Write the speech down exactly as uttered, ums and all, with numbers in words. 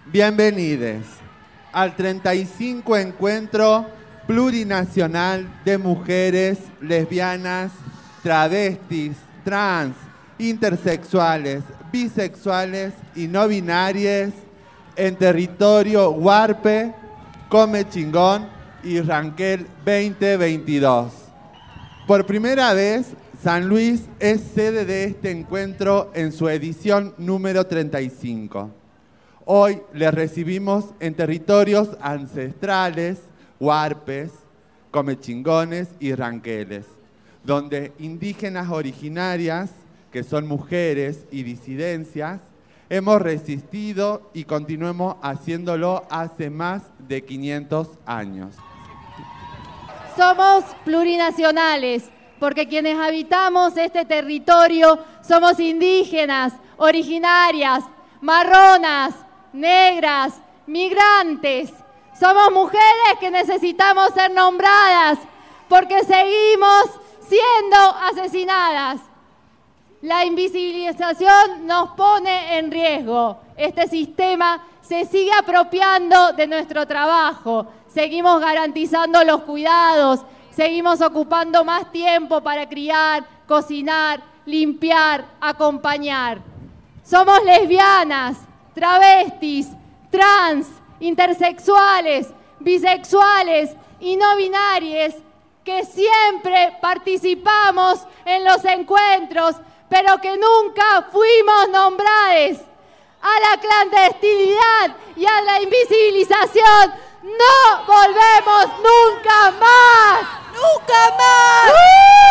Bienvenidos al treinta y cinco Encuentro Plurinacional de Mujeres Lesbianas, Travestis, Trans, Intersexuales, Bisexuales y No Binarias en territorio Huarpe, Comechingón y Ranquel veinte veintidós. Por primera vez, San Luis es sede de este encuentro en su edición número treinta y cinco. Hoy les recibimos en territorios ancestrales, huarpes, comechingones y ranqueles, donde indígenas originarias, que son mujeres y disidencias, hemos resistido y continuamos haciéndolo hace más de quinientos años. Somos plurinacionales, porque quienes habitamos este territorio somos indígenas, originarias, marronas, negras, migrantes. Somos mujeres que necesitamos ser nombradas porque seguimos siendo asesinadas. La invisibilización nos pone en riesgo. Este sistema se sigue apropiando de nuestro trabajo. Seguimos garantizando los cuidados, seguimos ocupando más tiempo para criar, cocinar, limpiar, acompañar. Somos lesbianas, travestis, trans, intersexuales, bisexuales y no binarias que siempre participamos en los encuentros, pero que nunca fuimos nombradas. A la clandestinidad y a la invisibilización no volvemos nunca más. ¡Nunca más! ¡Uh!